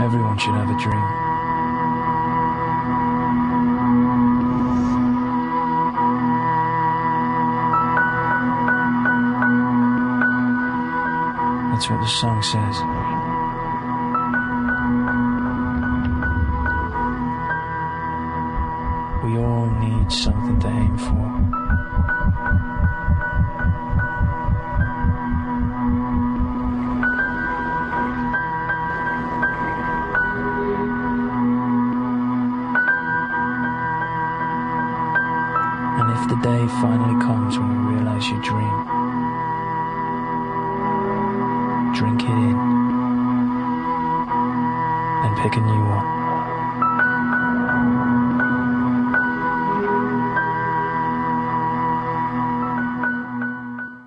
Everyone should have a dream. That's what the song says. We all need something to aim for. And if the day finally comes when you realize your dream, drink it in and pick a new one.